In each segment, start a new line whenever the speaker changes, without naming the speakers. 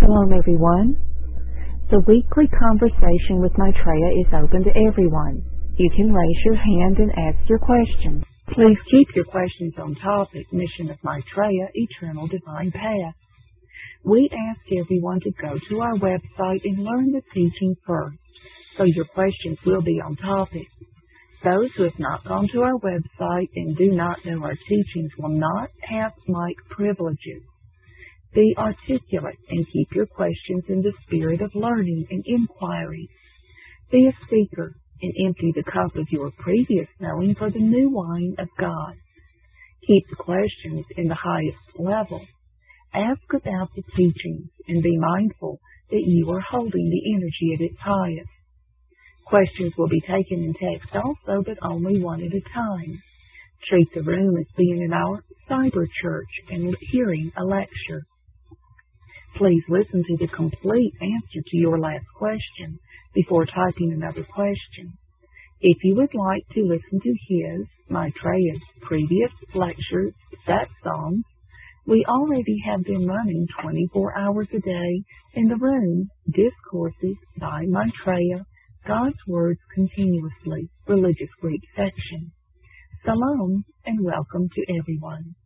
Shalom, everyone. The weekly conversation with Maitreya is open to everyone. You can raise your hand and ask your question. Please keep your questions on topic, Mission of Maitreya, Eternal Divine Path. We ask everyone to go to our website and learn the teaching first, so your questions will be on topic. Those who have not gone to our website and do not know our teachings will not have mic privileges. Be articulate and keep your questions in the spirit of learning and inquiry. Be a seeker and empty the cup of your previous knowing for the new wine of God. Keep the questions in the highest level. Ask about the teachings and be mindful that you are holding the energy at its highest. Questions will be taken in text also, but only one at a time. Treat the room as being in our cyber church and hearing a lecture. Please listen to the complete answer to your last question before typing another question. If you would like to listen to his, Maitreya's, previous lectures, songs, we already have them running 24 hours a day in the room, Discourses by Maitreya, God's Words Continuously, Religious Greek section. Shalom and welcome to everyone.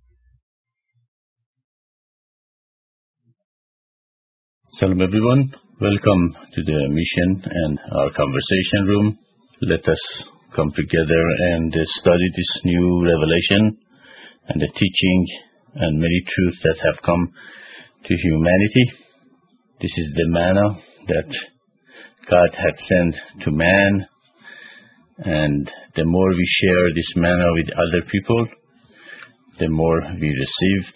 Shalom everyone, welcome to the mission and our conversation room. Let us come together and study this new revelation and the teaching and many truths that have come to humanity. This is the manna that God had sent to man, and the more we share this manna with other people, the more we receive.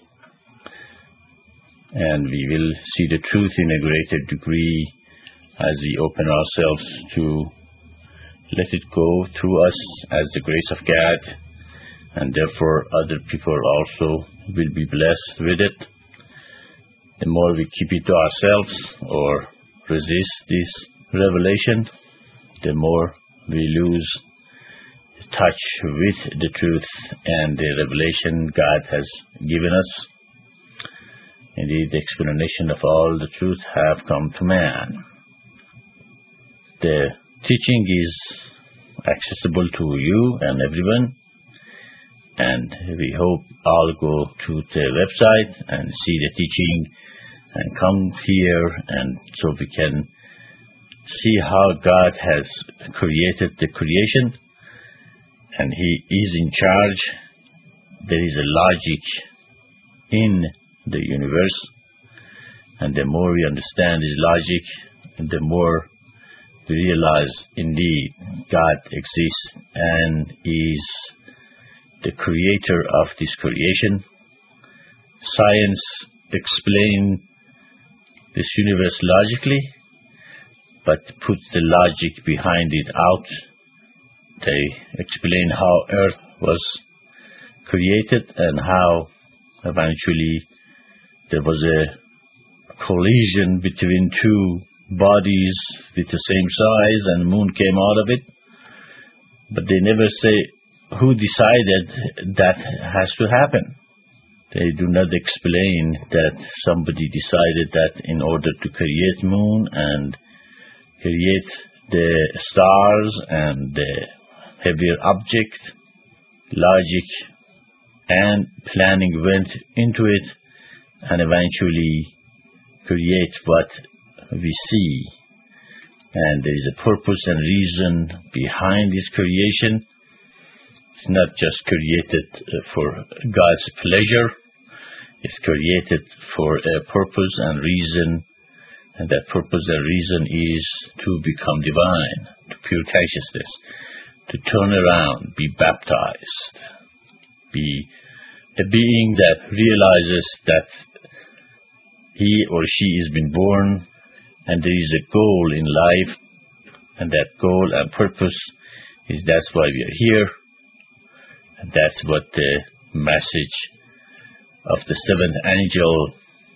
And we will see the truth in a greater degree as we open ourselves to let it go through us as the grace of God, and therefore other people also will be blessed with it. The more we keep it to ourselves or resist this revelation, the more we lose touch with the truth and the revelation God has given us. Indeed, the explanation of all the truth have come to man. The teaching is accessible to you and everyone, and we hope all go to the website and see the teaching and come here, and so we can see how God has created the creation, and He is in charge. There is a logic in the universe, and the more we understand His logic, the more we realize indeed God exists and is the creator of this creation. Science explains this universe logically, but puts the logic behind it out. They explain how Earth was created and how eventually there was a collision between two bodies with the same size and moon came out of it. But they never say who decided that has to happen. They do not explain that somebody decided that in order to create moon and create the stars and the heavier object, logic and planning went into it and eventually create what we see. And there is a purpose and reason behind this creation. It's not just created for God's pleasure. It's created for a purpose and reason, and that purpose and reason is to become divine, to pure consciousness, to turn around, be baptized, be a being that realizes that he or she has been born and there is a goal in life, and that goal and purpose is that's why we are here. And that's what the message of the seventh angel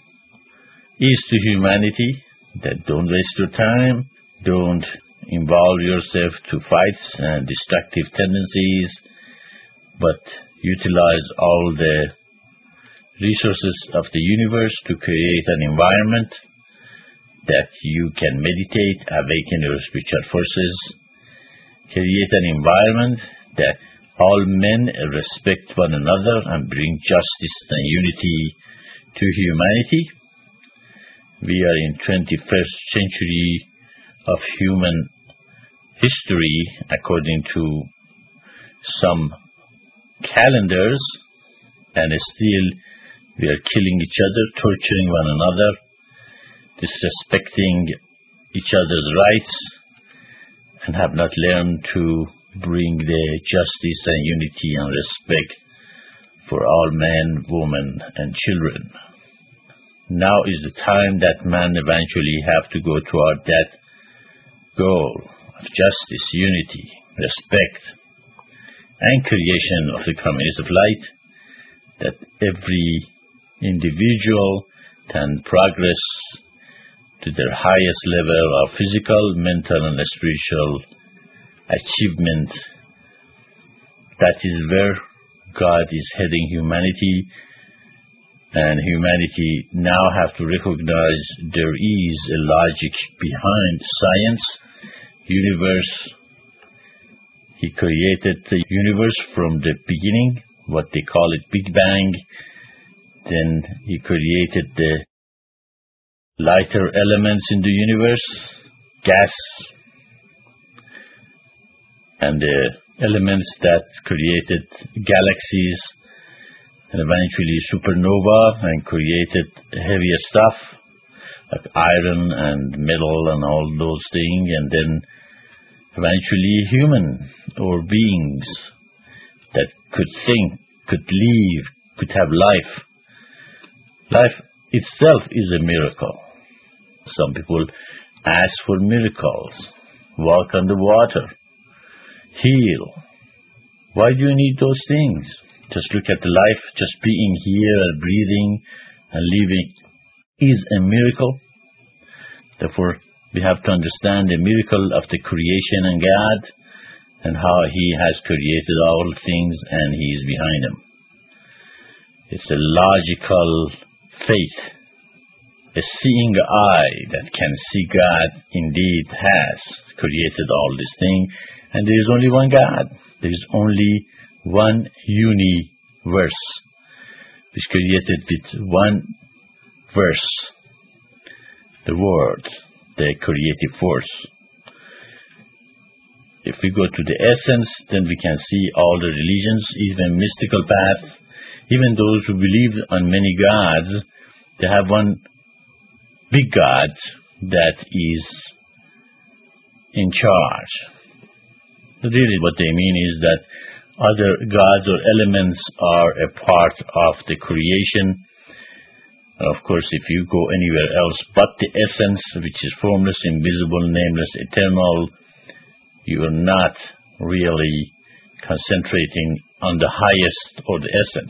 is to humanity, that don't waste your time, don't involve yourself to fights and destructive tendencies, but utilize all the resources of the universe to create an environment that you can meditate, awaken your spiritual forces, create an environment that all men respect one another and bring justice and unity to humanity. We are in 21st century of human history, according to some calendars, and still we are killing each other, torturing one another, disrespecting each other's rights, and have not learned to bring the justice and unity and respect for all men, women, and children. Now is the time that man eventually have to go toward that goal of justice, unity, respect, and creation of the communities of light, that every individual can progress to their highest level of physical, mental, and spiritual achievement. That is where God is heading humanity, and humanity now have to recognize there is a logic behind science, universe. He created the universe from the beginning, what they call it Big Bang. Then he created the lighter elements in the universe, gas, and the elements that created galaxies, and eventually supernova, and created heavier stuff like iron and metal and all those things, and then eventually human or beings that could think, could live, could have life. Life itself is a miracle. Some people ask for miracles, walk on the water, heal. Why do you need those things? Just look at the life, just being here and breathing and living is a miracle. Therefore, we have to understand the miracle of the creation and God, and how He has created all things and He is behind them. It's a logical faith, a seeing eye that can see God indeed has created all these things, and there is only one God. There is only one universe, which created with one verse, the Word, the creative force. If we go to the essence, then we can see all the religions, even mystical paths, even those who believe on many gods, they have one big God that is in charge. But really what they mean is that other gods or elements are a part of the creation. Of course, if you go anywhere else but the essence, which is formless, invisible, nameless, eternal, you are not really concentrating on the highest or the essence.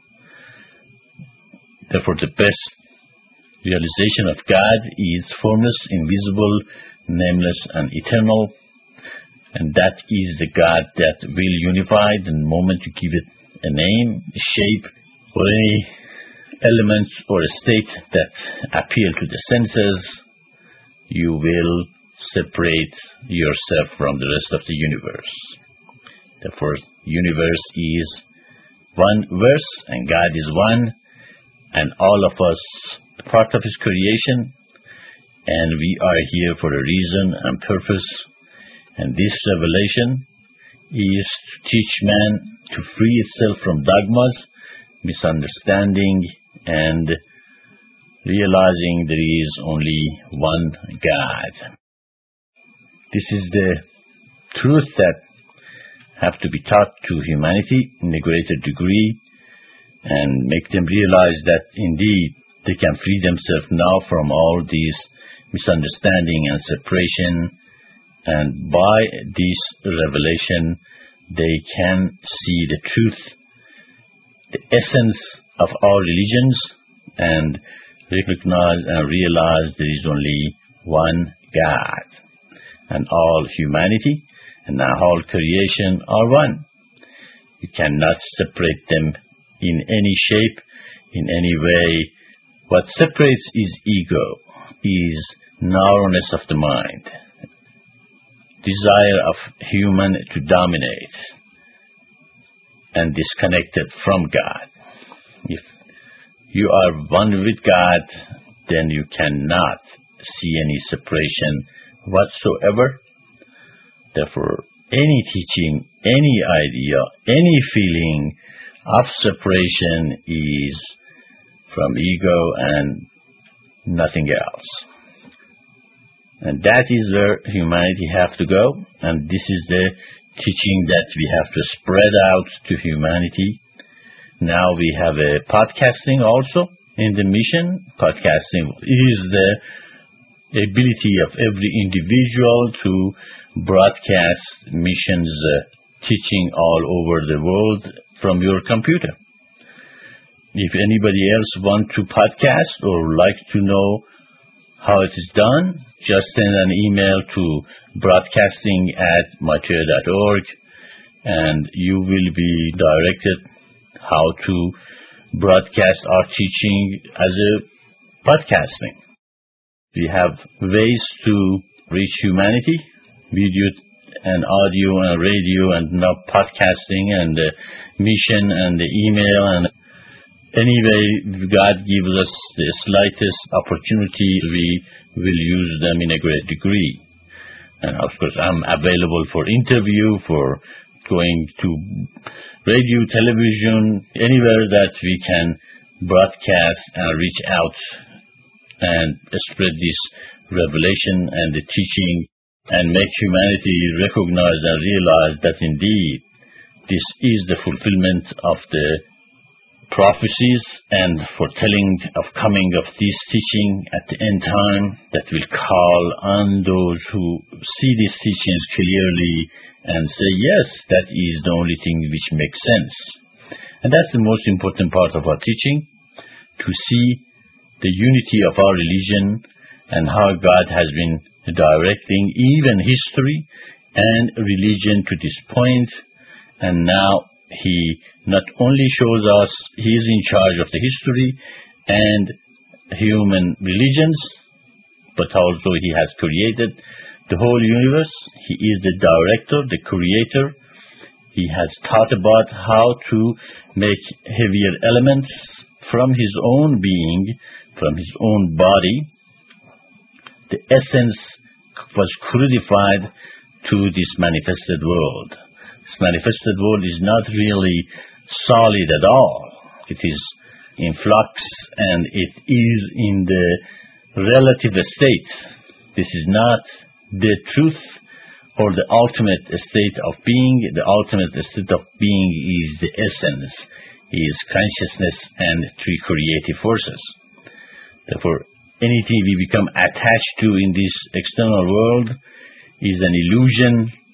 Therefore, the best realization of God is formless, invisible, nameless, and eternal. And that is the God that will unify. The moment you give it a name, a shape, or any element or a state that appeal to the senses, you will separate yourself from the rest of the universe. Therefore, universe is one verse, and God is one, and all of us part of His creation, and we are here for a reason and purpose. And this revelation is to teach man to free itself from dogmas, misunderstanding, and realizing there is only one God. This is the truth that have to be taught to humanity in a greater degree, and make them realize that indeed they can free themselves now from all these misunderstanding and separation. And by this revelation, they can see the truth, the essence of all religions, and recognize and realize there is only one God. And all humanity and all creation are one. You cannot separate them in any shape, in any way. What separates is ego. is narrowness of the mind, desire of human to dominate, and disconnected from God. If you are one with God, then you cannot see any separation whatsoever. Therefore, any teaching, any idea, any feeling of separation is from ego and nothing else. And that is where humanity have to go, and this is the teaching that we have to spread out to humanity. Now we have a podcasting also in the mission. Podcasting is the ability of every individual to broadcast missions teaching all over the world from your computer. If anybody else want to podcast or like to know how it is done, just send an email to broadcasting@mateo.org and you will be directed how to broadcast our teaching as a podcasting. We have ways to reach humanity, video and audio and radio and now podcasting and the mission and the email, and anyway God gives us the slightest opportunity, we will use them in a great degree. And of course I'm available for interview, for going to radio, television, anywhere that we can broadcast and reach out and spread this revelation and the teaching and make humanity recognize and realize that indeed this is the fulfillment of the prophecies and foretelling of coming of this teaching at the end time that will call on those who see these teachings clearly and say, yes, that is the only thing which makes sense. And that's the most important part of our teaching, to see the unity of our religion and how God has been directing even history and religion to this point. And now He not only shows us He is in charge of the history and human religions, but also He has created the whole universe. He is the director, the creator. He has taught about how to make heavier elements from His own being, from His own body. The essence was crucified to this manifested world. This manifested world is not really solid at all. It is in flux and it is in the relative state. This is not the truth or the ultimate state of being. The ultimate state of being is the essence, is consciousness and three creative forces. Therefore, anything we become attached to in this external world is an illusion,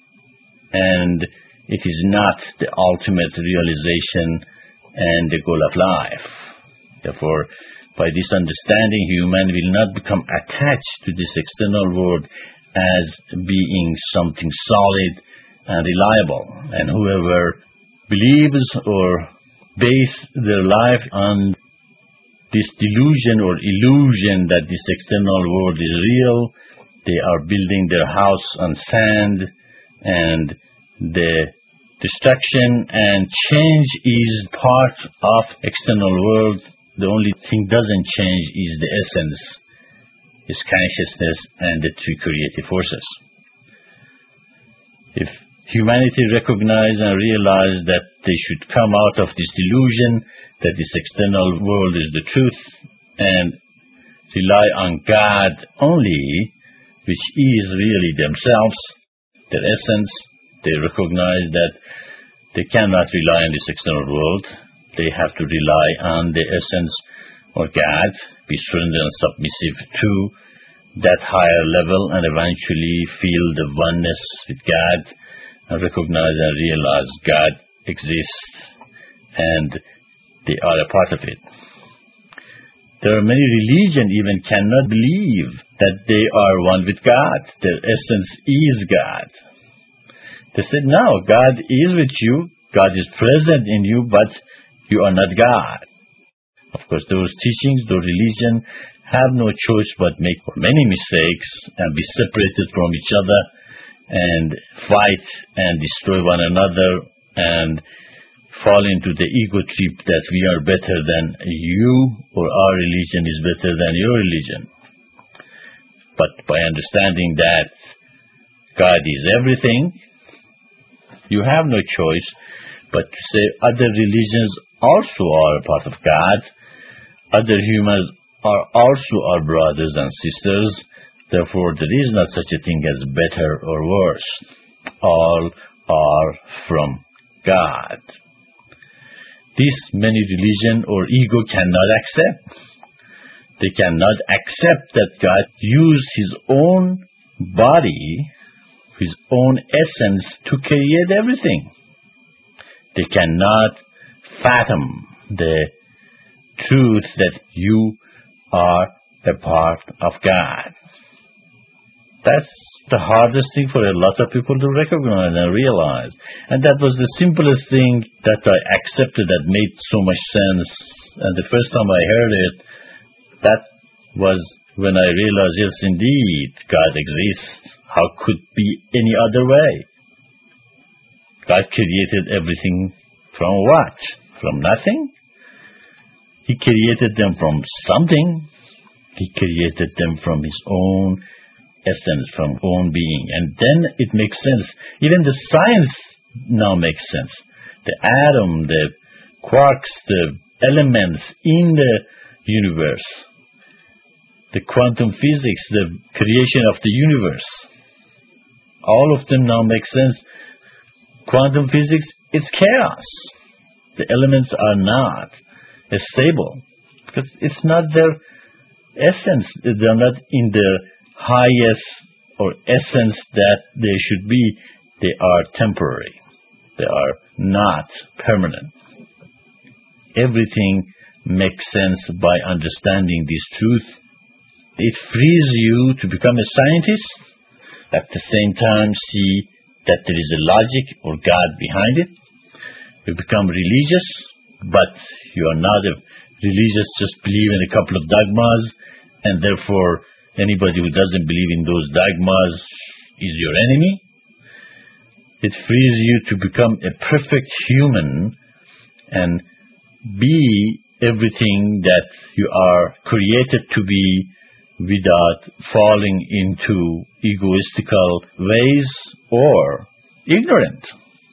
and it is not the ultimate realization and the goal of life. Therefore, by this understanding, human will not become attached to this external world as being something solid and reliable. And whoever believes or base their life on this delusion or illusion that this external world is real, they are building their house on sand, and the destruction and change is part of external world. The only thing doesn't change is the essence, is consciousness and the three creative forces. If humanity recognize and realize that they should come out of this delusion, that this external world is the truth, and rely on God only, which is really themselves, their essence, they recognize that they cannot rely on this external world. They have to rely on the essence or God, be surrendered and submissive to that higher level, and eventually feel the oneness with God and recognize and realize God exists and they are a part of it. There are many religions even cannot believe that they are one with God. Their essence is God. They said, no, God is with you, God is present in you, but you are not God. Of course, those teachings, those religions have no choice but make many mistakes and be separated from each other and fight and destroy one another and fall into the ego trip that we are better than you or our religion is better than your religion. But by understanding that God is everything, you have no choice but to say other religions also are a part of God. Other humans are also our brothers and sisters. Therefore, there is not such a thing as better or worse. All are from God. This many religion or ego cannot accept. They cannot accept that God used His own body, His own essence to create everything. They cannot fathom the truth that you are a part of God. That's the hardest thing for a lot of people to recognize and realize. And that was the simplest thing that I accepted that made so much sense. And the first time I heard it, that was when I realized, yes, indeed, God exists. How could it be any other way? God created everything from what? From nothing? He created them from something. He created them from His own essence, from own being. And then it makes sense. Even the science now makes sense. The atom, the quarks, the elements in the universe, the quantum physics, the creation of the universe, all of them now make sense. Quantum physics, it's chaos. The elements are not stable because it's not their essence. They're not in the highest or essence that they should be. They are temporary. They are not permanent. Everything makes sense by understanding this truth. It frees you to become a scientist, at the same time see that there is a logic or God behind it. You become religious, but you are not a religious, just believe in a couple of dogmas, and therefore anybody who doesn't believe in those dogmas is your enemy. It frees you to become a perfect human and be everything that you are created to be without falling into egoistical ways or ignorant.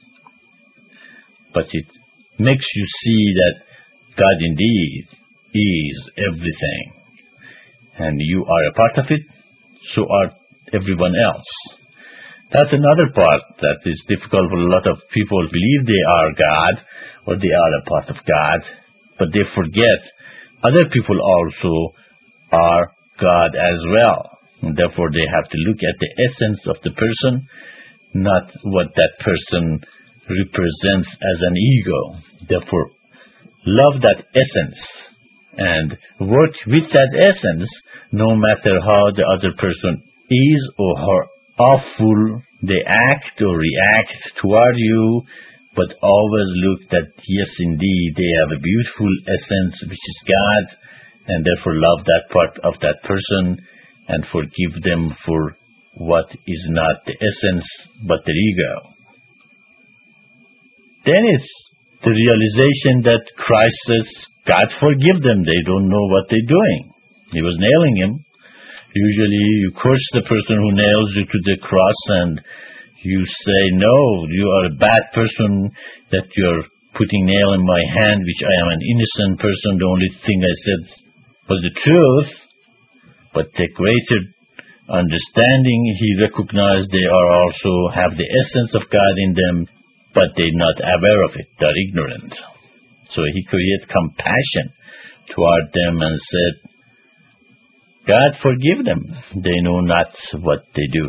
But it makes you see that God indeed is everything. And you are a part of it, so are everyone else. That's another part that is difficult for a lot of people. Believe they are God or they are a part of God, but they forget other people also are God as well. And therefore they have to look at the essence of the person, not what that person represents as an ego. Therefore, love that essence and work with that essence, no matter how the other person is or how awful they act or react toward you, but always look that, yes, indeed, they have a beautiful essence, which is God, and therefore love that part of that person and forgive them for what is not the essence, but their ego. Then it's the realization that Christ says, God forgive them, they don't know what they're doing. He was nailing him. Usually you curse the person who nails you to the cross and you say, no, you are a bad person that you're putting nail in my hand, which I am an innocent person. The only thing I said was the truth. But the greater understanding, he recognized they are also have the essence of God in them, but they're not aware of it. They're ignorant. So he created compassion toward them and said, God forgive them. They know not what they do.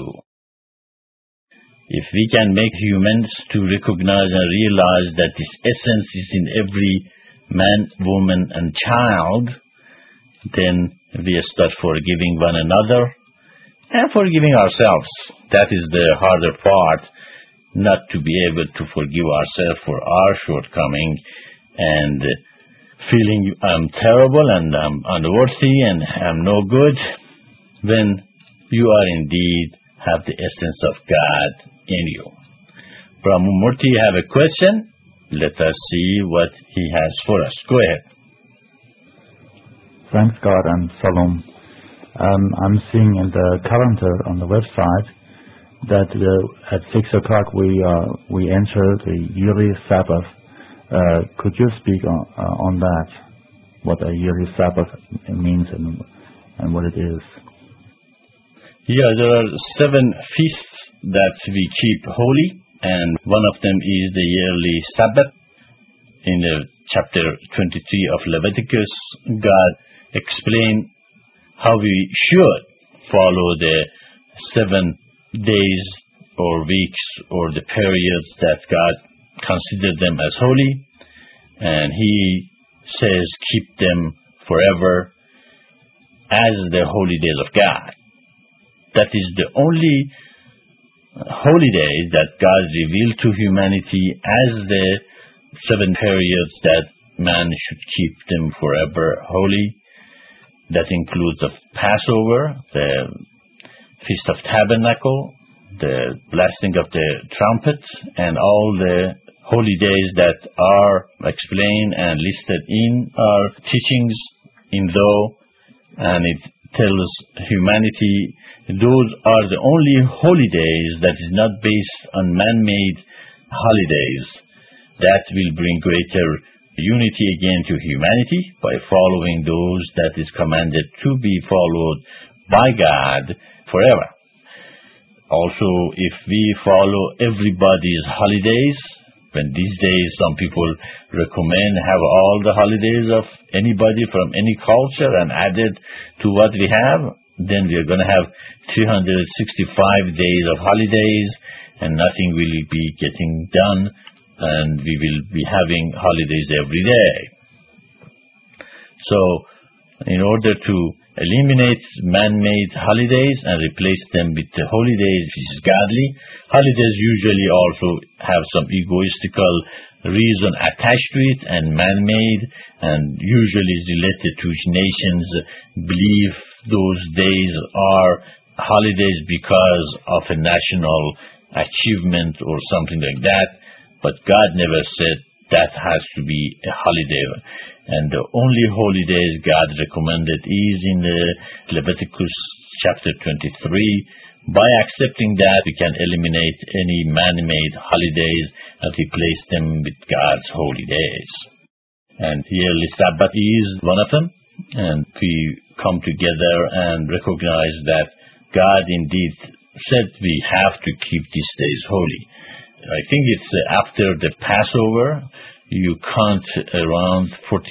If we can make humans to recognize and realize that this essence is in every man, woman, and child, then we start forgiving one another and forgiving ourselves. That is the harder part, not to be able to forgive ourselves for our shortcoming and feeling I'm terrible and I'm unworthy and I'm no good, then you are indeed have the essence of God in you. Brahmamurti, you have a question? Let us see what he has for us. Go ahead.
Thanks God and Salam. I'm seeing in the calendar on the website that at 6 o'clock we enter the yearly Sabbath. Could you speak on that? What a yearly Sabbath means and what it is?
Yeah, there are 7 feasts that we keep holy, and one of them is the yearly Sabbath. In the chapter 23 of Leviticus, God explained how we should follow the 7 days or weeks or the periods that God considered them as holy, and He says keep them forever as the holy days of God. That is the only holy days that God revealed to humanity as the 7 periods that man should keep them forever holy. That includes the Passover, the Feast of Tabernacle, the blasting of the trumpet, and all the holy days that are explained and listed in our teachings in Law, and it tells humanity those are the only holy days that is not based on man-made holidays. That will bring greater unity again to humanity by following those that is commanded to be followed by God forever. Also, if we follow everybody's holidays, when these days some people recommend have all the holidays of anybody from any culture and added to what we have, then we are going to have 365 days of holidays and nothing will be getting done, and we will be having holidays every day. So, in order to eliminate man-made holidays and replace them with the holy days which is godly, holidays usually also have some egoistical reason attached to it and man-made, and usually is related to which nations believe those days are holidays because of a national achievement or something like that. But God never said that has to be a holiday. And the only holy days God recommended is in the Leviticus chapter 23. By accepting that, we can eliminate any man-made holidays and replace them with God's holy days. And yearly Sabbath is one of them. And we come together and recognize that God indeed said we have to keep these days holy. I think it's after the Passover, you count around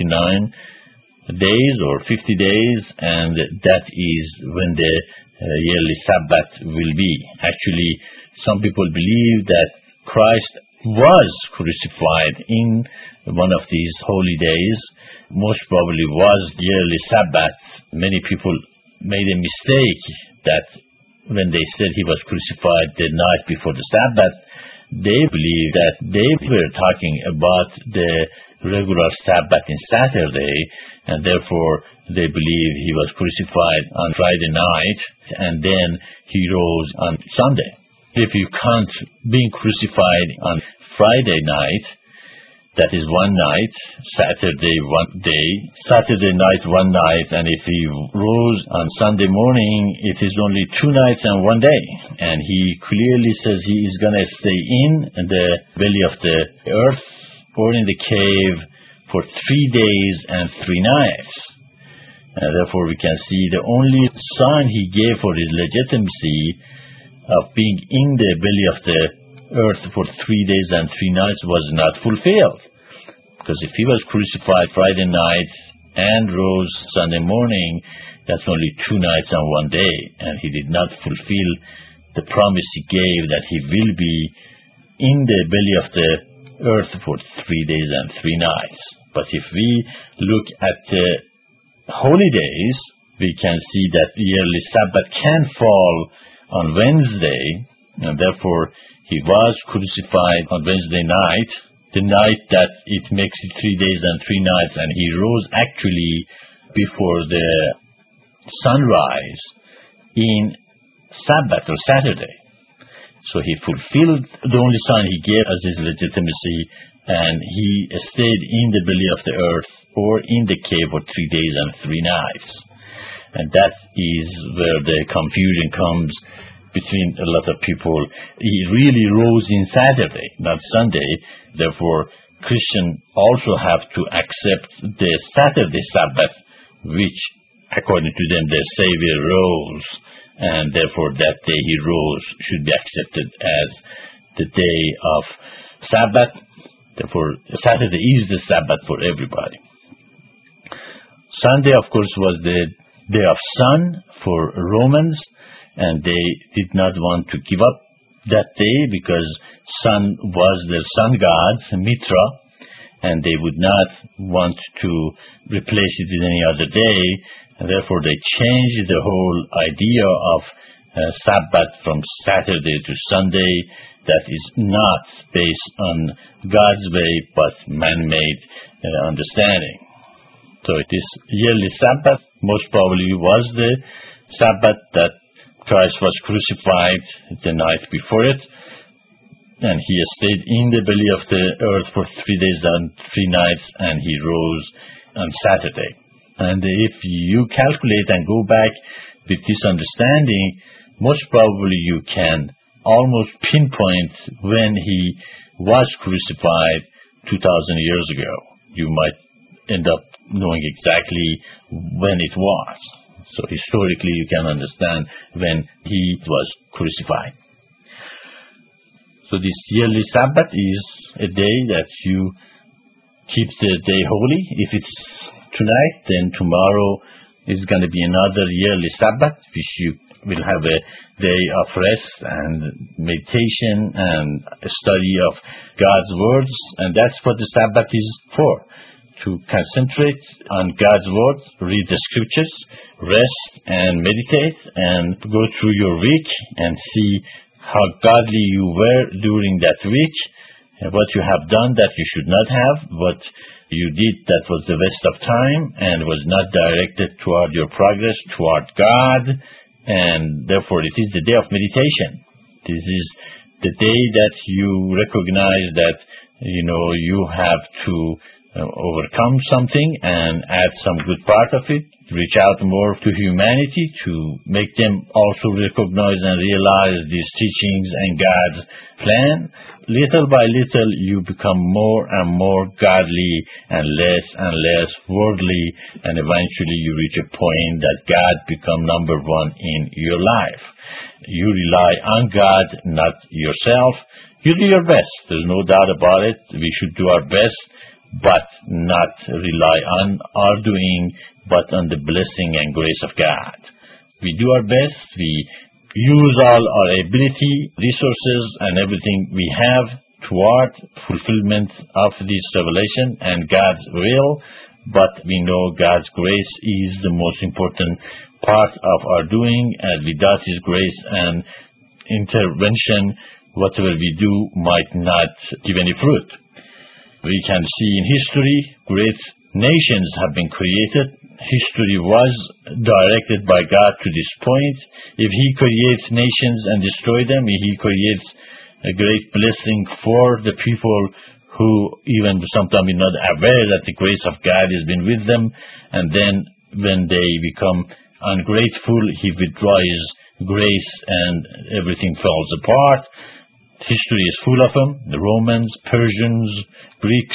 49 days or 50 days, and that is when the yearly Sabbath will be. Actually, some people believe that Christ was crucified in one of these holy days. Most probably was yearly Sabbath. Many people made a mistake that when they said he was crucified the night before the Sabbath, they believe that they were talking about the regular Sabbath in Saturday, and therefore they believe he was crucified on Friday night, and then he rose on Sunday. If you count being crucified on Friday night, that is one night, Saturday one day, Saturday night one night, and if he rose on Sunday morning, it is only 2 nights and 1 day. And he clearly says he is going to stay in the belly of the earth or in the cave for 3 days and 3 nights. And therefore we can see the only sign he gave for his legitimacy of being in the belly of the earth for 3 days and 3 nights was not fulfilled. Because if he was crucified Friday night and rose Sunday morning, that's only 2 nights and 1 day. And he did not fulfill the promise he gave that he will be in the belly of the earth for 3 days and 3 nights. But if we look at the holy days, we can see that yearly Sabbath can fall on Wednesday, and therefore he was crucified on Wednesday night, the night that it makes it 3 days and 3 nights, and he rose actually before the sunrise in Sabbath or Saturday. So he fulfilled the only sign he gave as his legitimacy, and he stayed in the belly of the earth or in the cave for 3 days and 3 nights. And that is where the confusion comes between a lot of people. He really rose in Saturday, not Sunday. Therefore, Christians also have to accept the Saturday Sabbath, which, according to them, their Savior rose, and therefore that day he rose should be accepted as the day of Sabbath. Therefore, Saturday is the Sabbath for everybody. Sunday, of course, was the day of sun for Romans, and they did not want to give up that day because sun was their sun god, Mitra, and they would not want to replace it with any other day, and therefore they changed the whole idea of Sabbath from Saturday to Sunday. That is not based on God's way, but man-made understanding. So this yearly Sabbath most probably was the Sabbath that Christ was crucified the night before it, and he stayed in the belly of the earth for 3 days and 3 nights, and he rose on Saturday. And if you calculate and go back with this understanding, most probably you can almost pinpoint when he was crucified 2,000 years ago. You might end up knowing exactly when it was. So historically you can understand when he was crucified. So this yearly Sabbath is a day that you keep the day holy. If it's tonight, then tomorrow is going to be another yearly Sabbath, which you will have a day of rest and meditation and a study of God's words. And that's what the Sabbath is for, to concentrate on God's word, read the scriptures, rest and meditate, and go through your week and see how godly you were during that week, and what you have done that you should not have, what you did that was the waste of time and was not directed toward your progress, toward God, and therefore it is the day of meditation. This is the day that you recognize that, you have to overcome something and add some good part of it, reach out more to humanity to make them also recognize and realize these teachings and God's plan. Little by little, you become more and more godly and less worldly, and eventually you reach a point that God become number one in your life. You rely on God, not yourself. You do your best. There's no doubt about it. We should do our best, but not rely on our doing, but on the blessing and grace of God. We do our best. We use all our ability, resources, and everything we have toward fulfillment of this revelation and God's will, but we know God's grace is the most important part of our doing, and without His grace and intervention, whatever we do might not give any fruit. We can see in history, great nations have been created. History was directed by God to this point. If He creates nations and destroys them, He creates a great blessing for the people who even sometimes are not aware that the grace of God has been with them. And then when they become ungrateful, He withdraws grace and everything falls apart. History is full of them, the Romans, Persians, Greeks.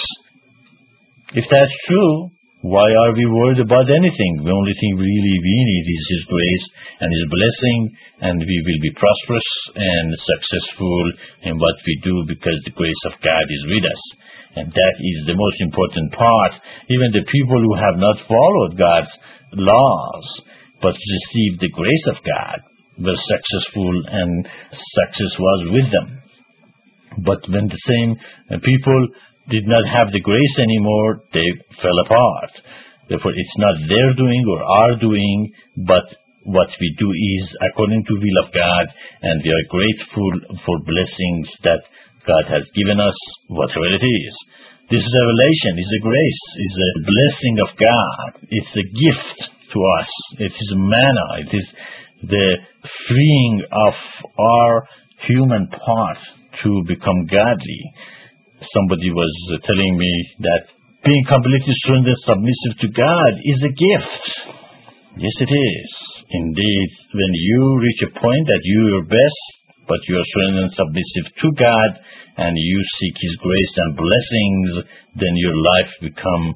If that's true, why are we worried about anything? The only thing really we need is His grace and His blessing, and we will be prosperous and successful in what we do because the grace of God is with us. And that is the most important part. Even the people who have not followed God's laws, but received the grace of God, were successful, and success was with them. But when the same people did not have the grace anymore, they fell apart. Therefore, it's not their doing or our doing, but what we do is according to the will of God, and we are grateful for blessings that God has given us, whatever it is. This is a revelation, is a grace, is a blessing of God. It's a gift to us. It is manna. It is the freeing of our human part to become godly. Somebody was telling me that being completely surrendered, submissive to God is a gift. Yes, it is. Indeed, when you reach a point that you are your best, but you are surrendered and submissive to God, and you seek His grace and blessings, then your life becomes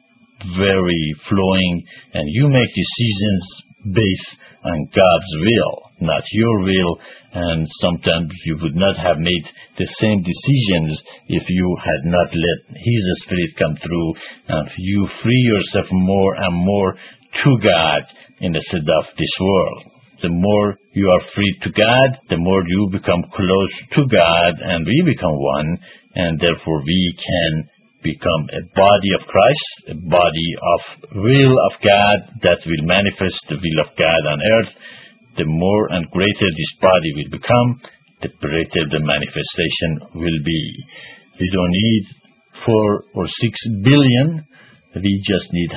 very flowing, and you make decisions based on God's will, not your will, and sometimes you would not have made the same decisions if you had not let His Spirit come through, and you free yourself more and more to God instead of this world. The more you are free to God, the more you become close to God, and we become one, and therefore we can become a body of Christ, a body of will of God that will manifest the will of God on earth. The more and greater this body will become, the greater the manifestation will be. We don't need 4 or 6 billion, we just need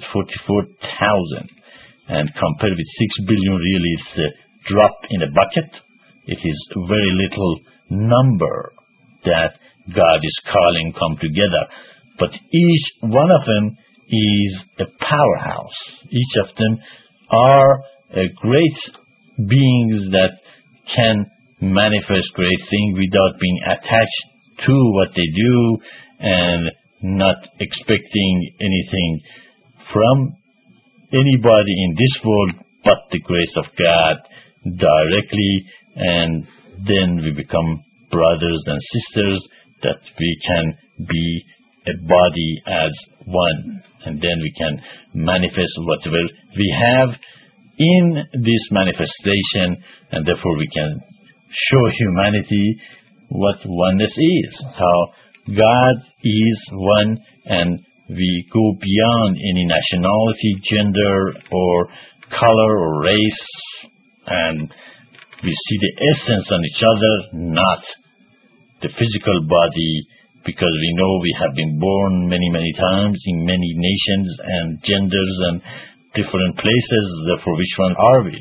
144,000. And compared with 6 billion, really it's a drop in a bucket. It is very little number that God is calling come together. But each one of them is a powerhouse. Each of them are great beings that can manifest great things without being attached to what they do and not expecting anything from anybody in this world but the grace of God directly, and then we become brothers and sisters, that we can be a body as one, and then we can manifest whatever we have in this manifestation, and therefore we can show humanity what oneness is, how God is one, and we go beyond any nationality, gender, or color, or race, and we see the essence on each other, not the physical body, because we know we have been born many, many times in many nations and genders and different places. Therefore, which one are we?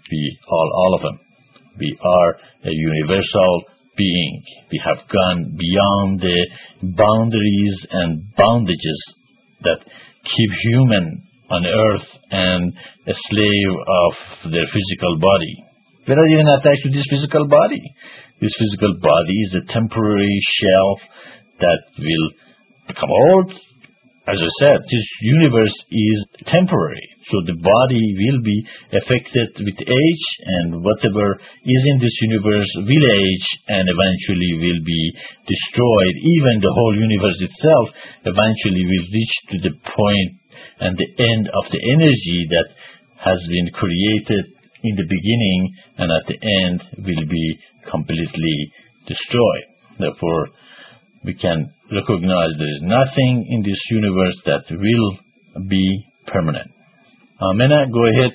All of them. We are a universal being. We have gone beyond the boundaries and bondages that keep human on earth and a slave of their physical body. We're not even attached to this physical body. This physical body is a temporary shell that will become old. As I said, this universe is temporary, so the body will be affected with age, and whatever is in this universe will age and eventually will be destroyed. Even the whole universe itself eventually will reach to the point and the end of the energy that has been created in the beginning, and at the end will be completely destroyed. Therefore, we can recognize there is nothing in this universe that will be permanent. Mena, go ahead.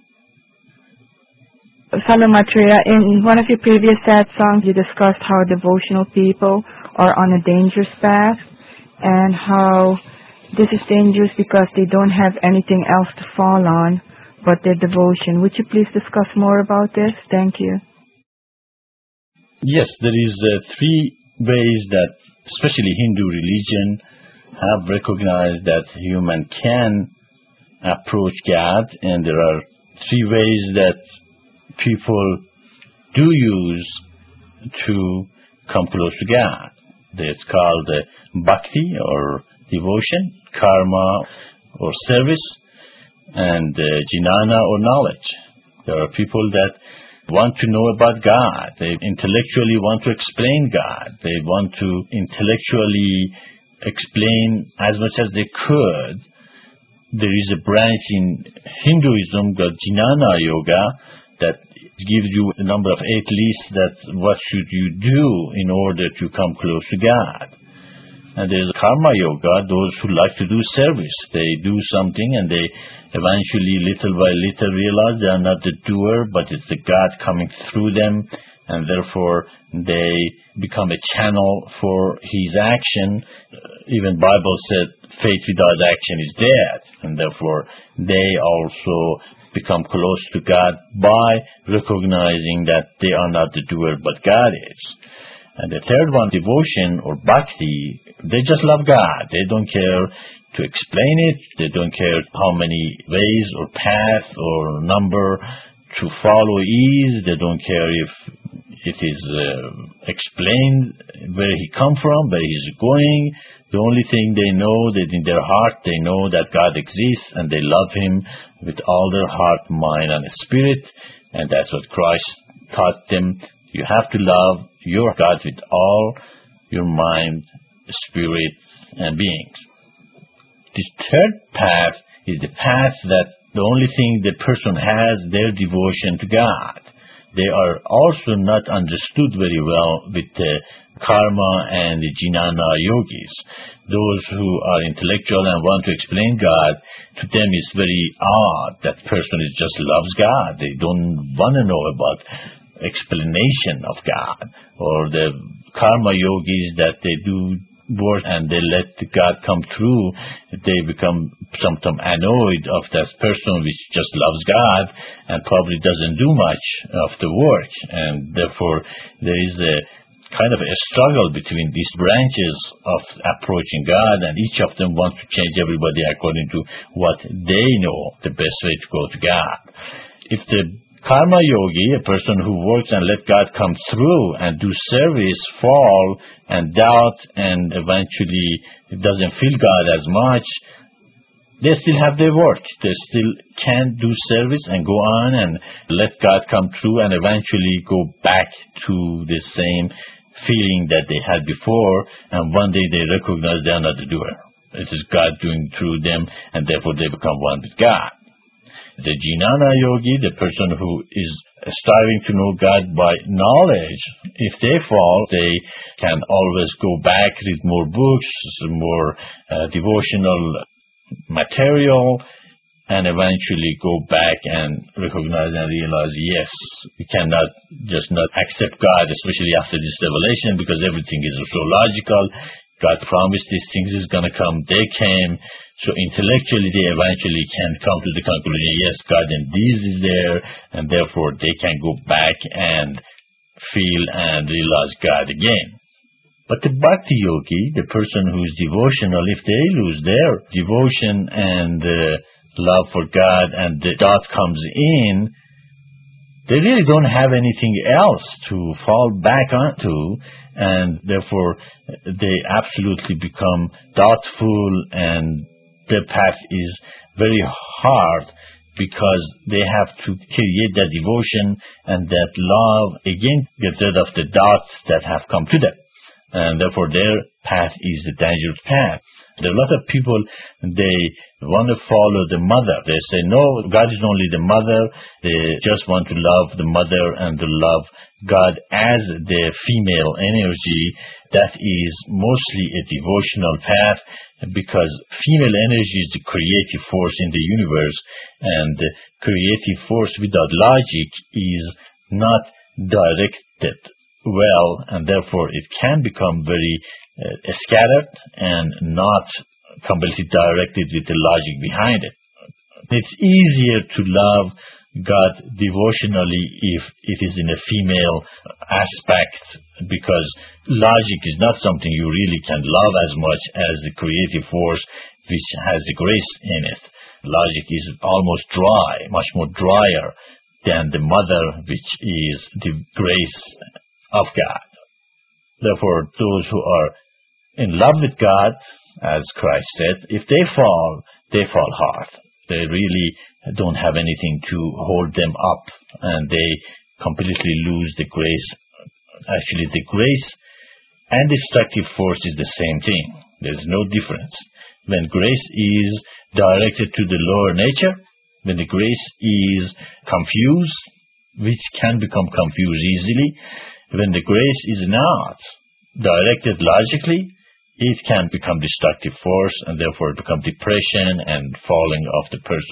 Fellow Maitreya, in one of your previous sad songs, you discussed how devotional people are on a dangerous path, and how this is dangerous because they don't have anything else to fall on but their devotion. Would you please discuss more about this? Thank you.
Yes, there is 3 ways that especially Hindu religion have recognized that human can approach God, and there are 3 ways that people do use to come close to God. It's called bhakti or devotion, karma or service, and jnana or knowledge. There are people that want to know about God. They intellectually want to explain God. They want to intellectually explain as much as they could. There is a branch in Hinduism called Jnana Yoga that gives you a number of 8 lists that what should you do in order to come close to God. And there's Karma Yoga, those who like to do service. They do something and they eventually, little by little, realize they are not the doer, but it's the God coming through them and therefore they become a channel for his action. Even Bible said faith without action is dead, and therefore they also become close to God by recognizing that they are not the doer, but God is. And the third one, devotion or bhakti, they just love God. They don't care to explain it. They don't care how many ways or path or number to follow is. They don't care if it is explained where he come from, where he's going. The only thing they know that in their heart, they know that God exists and they love him with all their heart, mind, and spirit. And that's what Christ taught them. You have to love your God with all your mind, spirit, and beings. This third path is the path that the only thing the person has, their devotion to God. They are also not understood very well with the karma and the jnana yogis. Those who are intellectual and want to explain God, to them it's very odd. That person just loves God. They don't want to know about explanation of God. Or the karma yogis that they do work and they let God come through, they become sometimes annoyed of that person which just loves God and probably doesn't do much of the work. And therefore there is a kind of a struggle between these branches of approaching God, and each of them wants to change everybody according to what they know the best way to go to God. If the karma yogi, a person who works and let God come through and do service, fall and doubt and eventually doesn't feel God as much, they still have their work. They still can do service and go on and let God come through and eventually go back to the same feeling that they had before, and one day they recognize they are not the doer. It is God doing through them, and therefore they become one with God. The jnana yogi, the person who is striving to know God by knowledge, if they fall, they can always go back, read more books, more devotional material, and eventually go back and recognize and realize, yes, we cannot just not accept God, especially after this revelation, because everything is so logical. God promised these things is going to come. They came. So intellectually, they eventually can come to the conclusion, yes, God indeed is there, and therefore they can go back and feel and realize God again. But the bhakti yogi, the person who is devotional, if they lose their devotion and love for God and the doubt comes in, they really don't have anything else to fall back onto, and therefore they absolutely become doubtful, and their path is very hard because they have to create that devotion and that love, again, get rid of the doubts that have come to them. And therefore their path is a dangerous path. There are a lot of people, they want to follow the mother. They say, no, God is only the mother. They just want to love the mother and to love God as the female energy. That is mostly a devotional path, because female energy is the creative force in the universe, and the creative force without logic is not directed well, and therefore it can become very scattered and not completely directed with the logic behind it. It's easier to love God devotionally if it is in a female aspect, because logic is not something you really can love as much as the creative force which has the grace in it. Logic is almost dry, much more drier than the mother, which is the grace of God. Therefore, those who are in love with God, as Christ said, if they fall hard. They really don't have anything to hold them up, and they completely lose the grace. Actually, the grace and destructive force is the same thing. There's no difference. When grace is directed to the lower nature, when the grace is confused, which can become confused easily, when the grace is not directed logically, it can become destructive force, and therefore become depression and falling of the person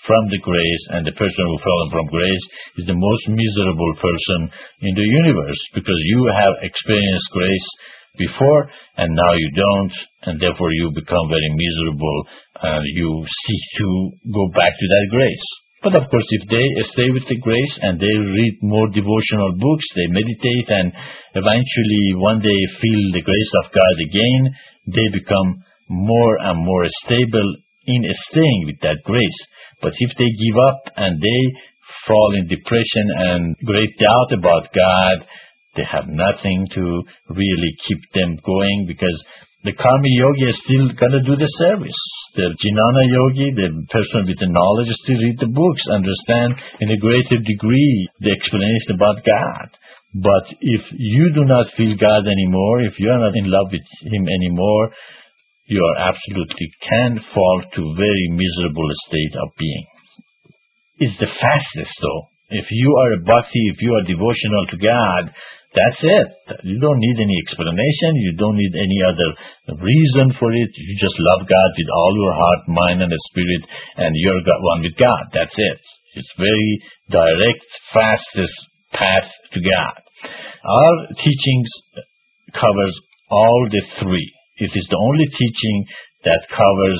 from the grace, and the person who fallen from grace is the most miserable person in the universe, because you have experienced grace before and now you don't, and therefore you become very miserable and you seek to go back to that grace. But of course, if they stay with the grace and they read more devotional books, they meditate, and eventually one day feel the grace of God again, they become more and more stable in staying with that grace. But if they give up and they fall in depression and great doubt about God, they have nothing to really keep them going, because the karma yogi is still going to do the service. The jnana yogi, the person with the knowledge, still read the books, understand in a greater degree the explanation about God. But if you do not feel God anymore, if you are not in love with Him anymore, you are absolutely can fall to very miserable state of being. It's the fastest though. If you are a bhakti, if you are devotional to God, that's it. You don't need any explanation. You don't need any other reason for it. You just love God with all your heart, mind, and spirit, and you're one with God. That's it. It's very direct, fastest path to God. Our teachings covers all the three. It is the only teaching that covers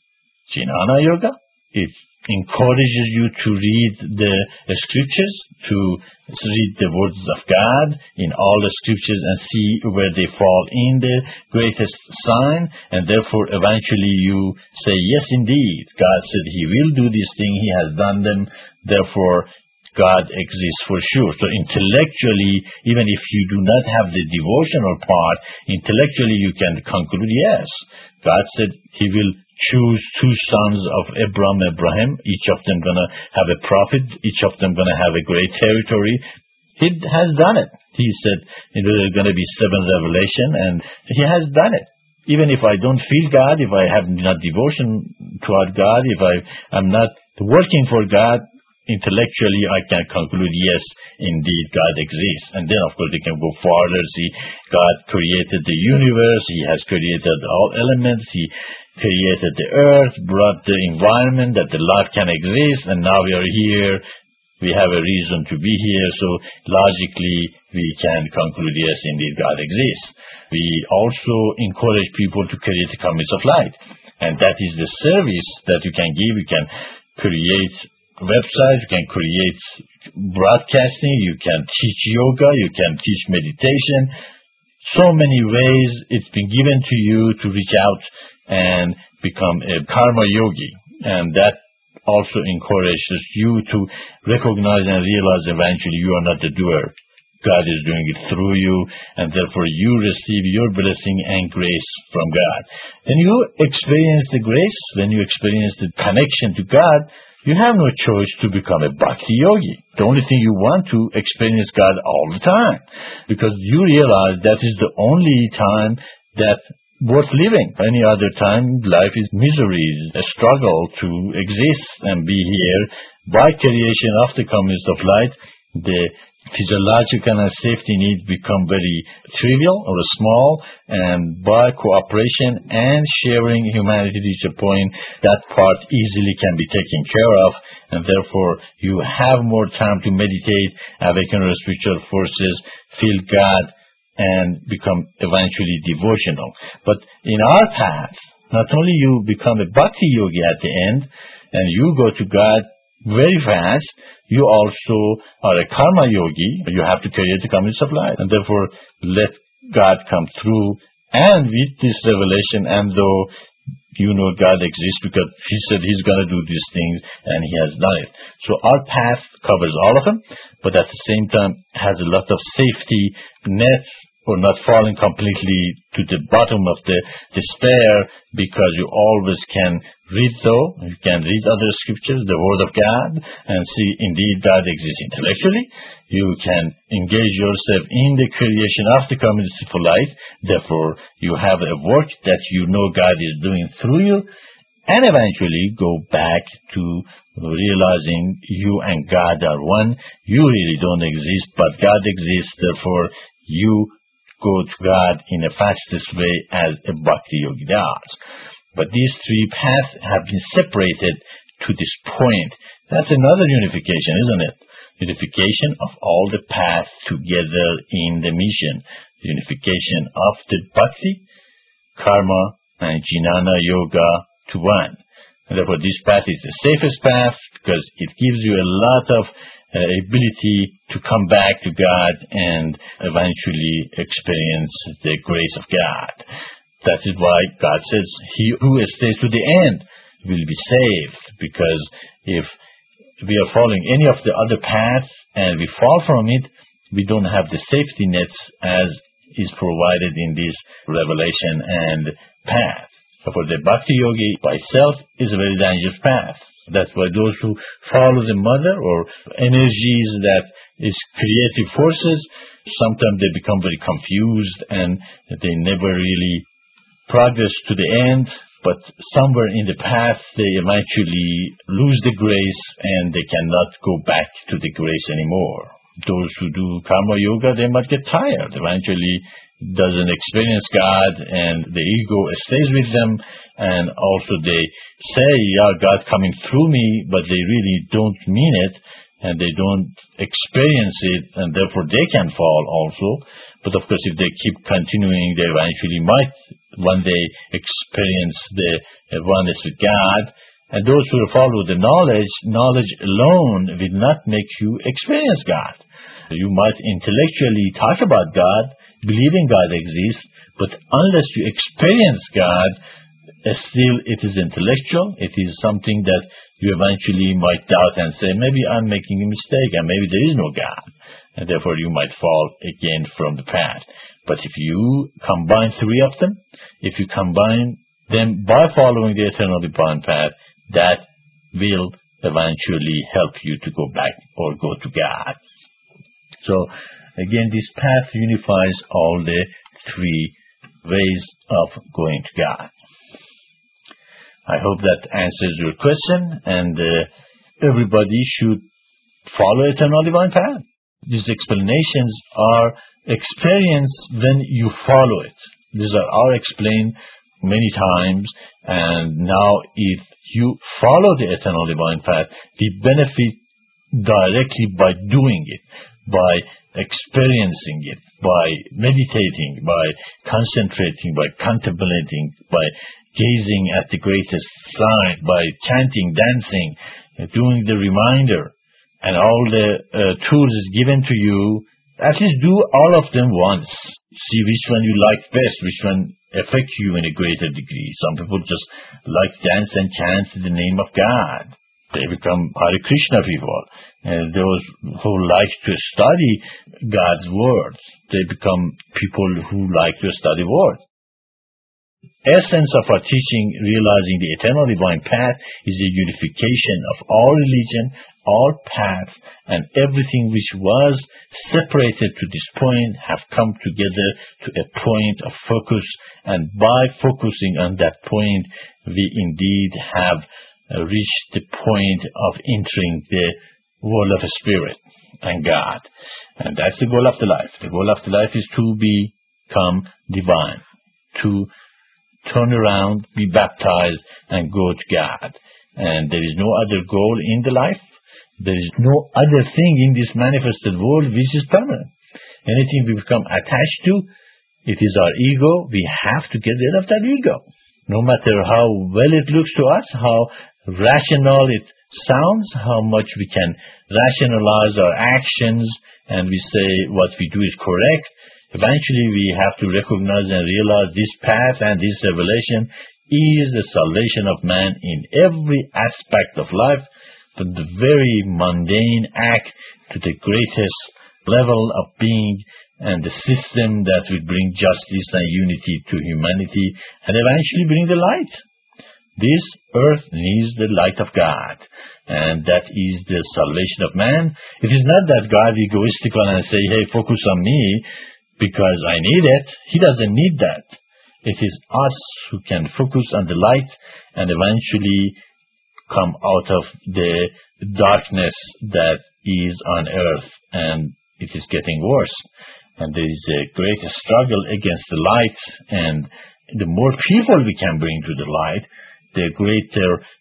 jnana yoga. It encourages you to read the scriptures, to read the words of God in all the scriptures and see where they fall in the greatest sign, and therefore eventually you say, yes, indeed, God said He will do this thing, He has done them, therefore God exists for sure. So intellectually, even if you do not have the devotional part, intellectually you can conclude, yes, God said He will choose two sons of Abraham, each of them going to have a prophet, each of them going to have a great territory. He has done it. He said there are going to be 7 revelation, and He has done it. Even if I don't feel God, if I have not devotion toward God, if I am not working for God, intellectually I can conclude, yes, indeed, God exists. And then, of course, they can go farther, see God created the universe, He has created all elements, He created the earth, brought the environment that the life can exist, and now we are here. We have a reason to be here, so logically we can conclude, yes, indeed, God exists. We also encourage people to create economies of light, and that is the service that you can give. You can create websites, you can create broadcasting, you can teach yoga, you can teach meditation. So many ways it's been given to you to reach out and become a karma yogi, and that also encourages you to recognize and realize eventually you are not the doer. God is doing it through you, and therefore you receive your blessing and grace from God. When you experience the grace, when you experience the connection to God, you have no choice to become a bhakti yogi. The only thing you want to experience God all the time, because you realize that is the only time that worth living. Any other time, life is misery, a struggle to exist and be here. By creation of the communist of light, the physiological and safety needs become very trivial or small, and by cooperation and sharing humanity reach a point, that part easily can be taken care of, and therefore you have more time to meditate, awaken your spiritual forces, feel God, and become eventually devotional. But in our path, not only you become a bhakti yogi at the end, and you go to God very fast, you also are a karma yogi. You have to create the community of life, and therefore let God come through. And with this revelation, and though you know God exists because He said He's going to do these things, and He has done it. So our path covers all of them, but at the same time has a lot of safety nets, or not falling completely to the bottom of the despair, because you always can read though. You can read other scriptures, the Word of God, and see indeed God exists intellectually. You can engage yourself in the creation of the community for light. Therefore, you have a work that you know God is doing through you, and eventually go back to realizing you and God are one. You really don't exist, but God exists. Therefore, you go to God in the fastest way as a bhakti yogi does. But these 3 paths have been separated to this point. That's another unification, isn't it? Unification of all the paths together in the mission. The unification of the bhakti, karma, and jnana yoga to one. And therefore, this path is the safest path because it gives you a lot of ability to come back to God and eventually experience the grace of God. That is why God says, he who stays to the end will be saved, because if we are following any of the other paths and we fall from it, we don't have the safety nets as is provided in this revelation and path. So for the bhakti yogi by itself is a very dangerous path. That's why those who follow the mother or energies that is creative forces, sometimes they become very confused and they never really progress to the end, but somewhere in the path they eventually lose the grace and they cannot go back to the grace anymore. Those who do karma yoga, they might get tired. Eventually doesn't experience God and the ego stays with them, and also they say, yeah, God coming through me, but they really don't mean it and they don't experience it, and therefore they can fall also. But of course, if they keep continuing, they eventually might one day experience the oneness with God. And those who follow the knowledge alone will not make you experience God. You might intellectually talk about God, believing God exists, but unless you experience God, still it is intellectual. It is something that you eventually might doubt and say, maybe I'm making a mistake and maybe there is no God. And therefore you might fall again from the path. But if you combine three of them, if you combine them by following the eternal divine path, that will eventually help you to go back or go to God. So again, this path unifies all the three ways of going to God. I hope that answers your question, and everybody should follow eternal divine path. These explanations are experienced when you follow it. These are explained many times, and now if you follow the eternal divine path, we benefit directly by doing it, by experiencing it, by meditating, by concentrating, by contemplating, by gazing at the greatest sign, by chanting, dancing, doing the reminder, and all the tools is given to you. At least do all of them once. See which one you like best, which one affects you in a greater degree. Some people just like dance and chant the name of God. They become Hare Krishna people. And those who like to study God's words, they become people who like to study words. Essence of our teaching, realizing the eternal divine path, is a unification of all religion, all paths, and everything which was separated to this point have come together to a point of focus, and by focusing on that point, we indeed have reached the point of entering the world of spirit and God. And that's the goal of the life. The goal of the life is to become divine, to turn around, be baptized, and go to God. And there is no other goal in the life. There is no other thing in this manifested world which is permanent. Anything we become attached to, it is our ego. We have to get rid of that ego. No matter how well it looks to us, how rational it sounds, how much we can rationalize our actions, and we say what we do is correct, eventually we have to recognize and realize this path and this revelation is the salvation of man in every aspect of life, from the very mundane act to the greatest level of being, and the system that will bring justice and unity to humanity and eventually bring the light. This earth needs the light of God, and that is the salvation of man. It is not that God is egoistical and say, hey, focus on me because I need it. He doesn't need that. It is us who can focus on the light and eventually come out of the darkness that is on earth, and it is getting worse. And there is a great struggle against the light, and the more people we can bring to the light, the greater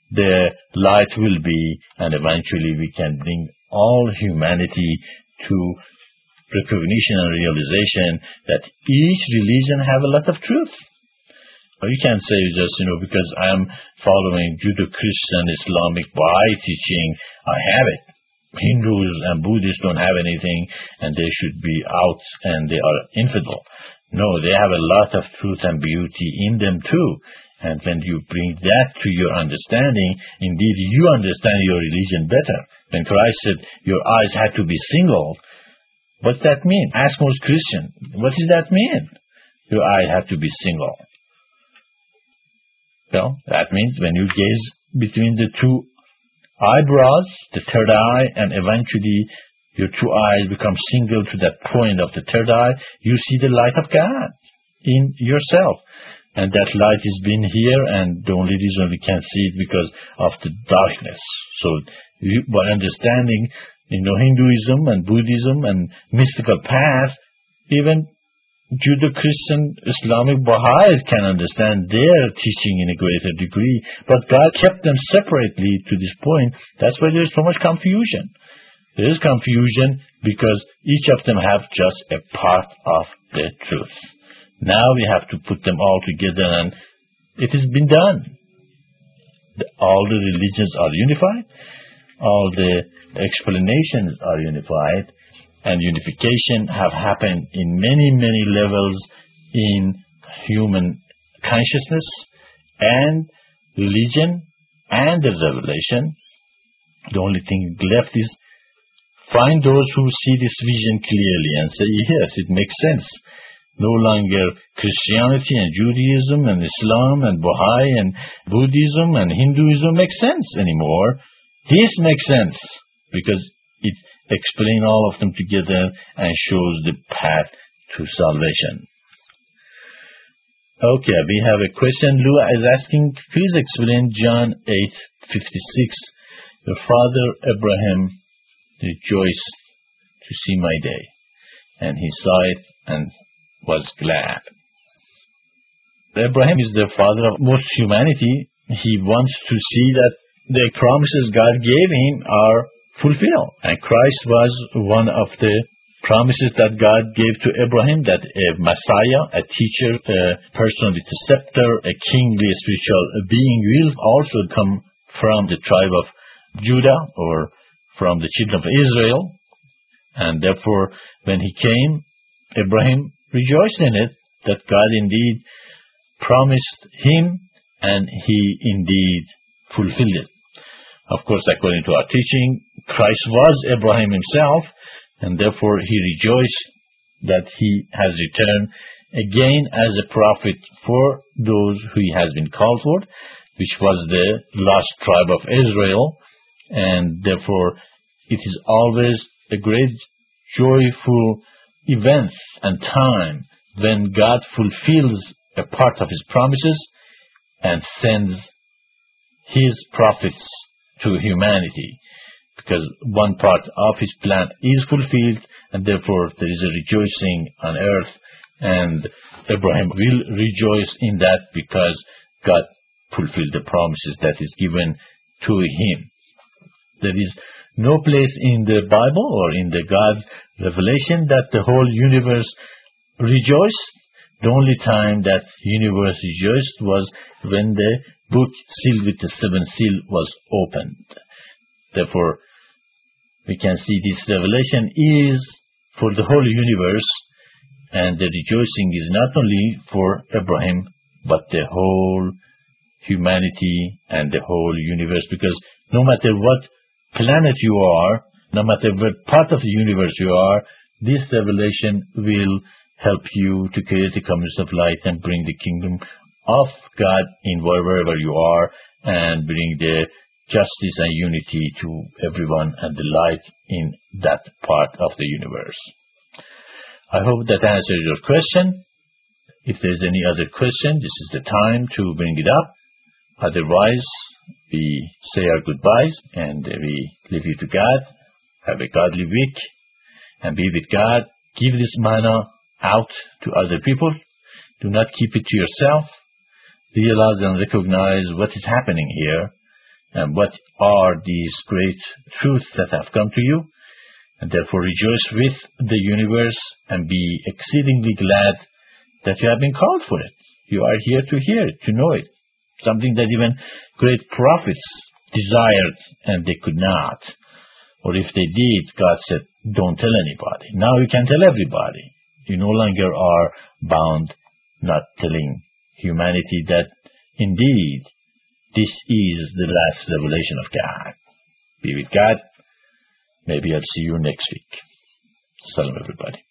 the light will be, and eventually we can bring all humanity to recognition and realization that each religion have a lot of truth. Or you can't say just, because I am following Judeo-Christian, Islamic, Baha'i teaching, I have it. Hindus and Buddhists don't have anything, and they should be out, and they are infidel. No, they have a lot of truth and beauty in them too. And when you bring that to your understanding, indeed you understand your religion better. When Christ said your eyes had to be single, what's that mean? Ask most Christians, what does that mean? Your eye had to be single. Well, that means when you gaze between the two eyebrows, the third eye, and eventually your two eyes become single to that point of the third eye, you see the light of God in yourself. And that light has been here, and the only reason we can't see it because of the darkness. So by understanding, Hinduism and Buddhism and mystical path, even Judeo-Christian, Islamic, Baha'is can understand their teaching in a greater degree, but God kept them separately to this point. That's why there's so much confusion. There is confusion because each of them have just a part of the truth. Now we have to put them all together, and it has been done. All the religions are unified, all the explanations are unified, and unification have happened in many, many levels in human consciousness and religion and the revelation. The only thing left is find those who see this vision clearly and say, yes, it makes sense. No longer Christianity and Judaism and Islam and Baha'i and Buddhism and Hinduism makes sense anymore. This makes sense because it explains all of them together and shows the path to salvation. Okay, we have a question. Lua is asking, please explain John 8:56. Your father Abraham rejoiced to see my day, and he saw it and was glad. Abraham is the father of most humanity. He wants to see that the promises God gave him are fulfilled. And Christ was one of the promises that God gave to Abraham, that a Messiah, a teacher, a person with a scepter, a kingly spiritual being will also come from the tribe of Judah or from the children of Israel. And therefore, when he came, Abraham rejoiced in it, that God indeed promised him and he indeed fulfilled it. Of course, according to our teaching, Christ was Abraham himself, and therefore he rejoiced that he has returned again as a prophet for those who he has been called for, which was the lost tribe of Israel. And therefore, it is always a great joyful event and time when God fulfills a part of his promises and sends his prophets to humanity, because one part of his plan is fulfilled, and therefore there is a rejoicing on earth, and Abraham will rejoice in that because God fulfilled the promises that is given to him. There is no place in the Bible or in the God's revelation that the whole universe rejoiced. The only time that universe rejoiced was when the book sealed with the seventh seal was opened. Therefore, we can see this revelation is for the whole universe, and the rejoicing is not only for Abraham, but the whole humanity and the whole universe, because no matter what planet you are, no matter what part of the universe you are, this revelation will help you to create a community of light and bring the kingdom of God in wherever you are, and bring the justice and unity to everyone and the light in that part of the universe. I hope that answers your question. If there's any other question, this is the time to bring it up. Otherwise, we say our goodbyes and we leave you to God. Have a godly week and be with God. Give this manna out to other people. Do not keep it to yourself. Realize and recognize what is happening here, and what are these great truths that have come to you, and therefore rejoice with the universe and be exceedingly glad that you have been called for it. You are here to hear it, to know it. Something that even great prophets desired and they could not. Or if they did, God said, don't tell anybody. Now you can tell everybody. You no longer are bound not telling humanity that indeed this is the last revelation of God. Be with God. Maybe I'll see you next week. Salam everybody.